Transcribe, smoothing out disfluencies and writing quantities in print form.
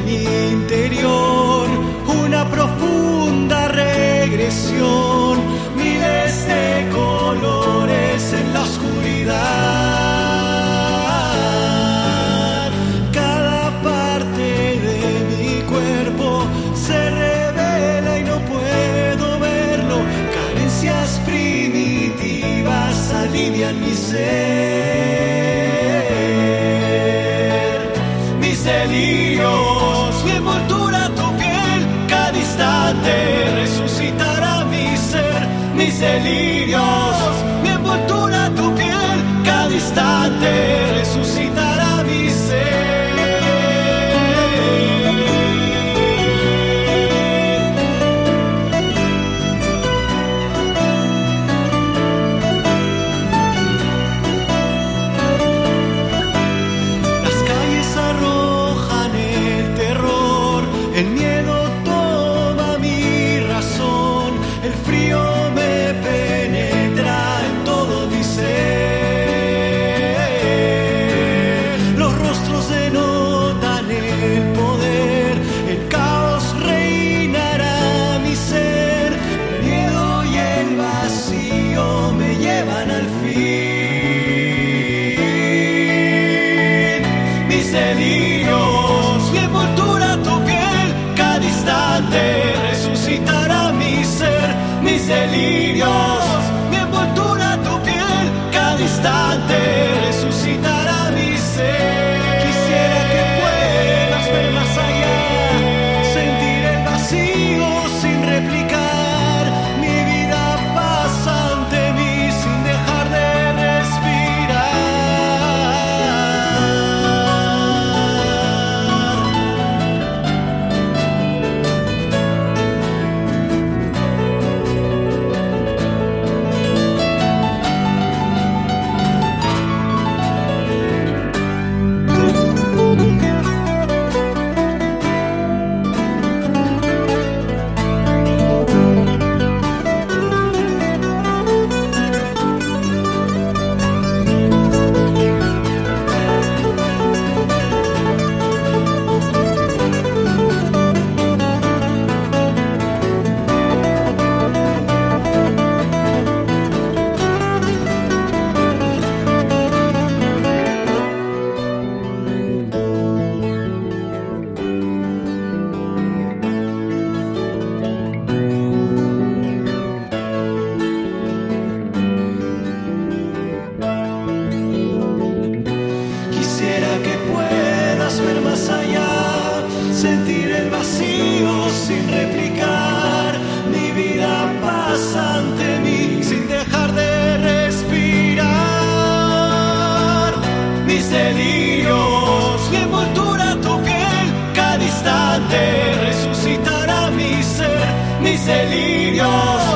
mi interior, una profunda regresión, miles de colores en la oscuridad. Cada parte de mi cuerpo se revela y no puedo verlo. Carencias primitivas alivian mi ser. Mis delirios, mi envoltura, tu piel, cada instante resucitará mi ser. Mis delirios, mi envoltura, tu piel, cada instante resucitará mi ser. El miedo toma mi razón, el frío me penetra en todo mi ser. Los rostros denotan el poder, el caos reinará mi ser. El miedo y el vacío me llevan al fin. Mis delirios, mi envoltura, tu piel, cada instante resucitará mi ser. Mis delirios, mi envoltura, tu piel, cada instante resucitará mi ser. Quisiera que puedas ver más allá, sentir el vacío sin replicar. Mi vida pasa ante mí sin dejar de sentir el vacío sin replicar. Mi vida pasa ante mí sin dejar de respirar. Mis delirios, mi envoltura, tu piel, cada instante resucitará mi ser. Mis delirios,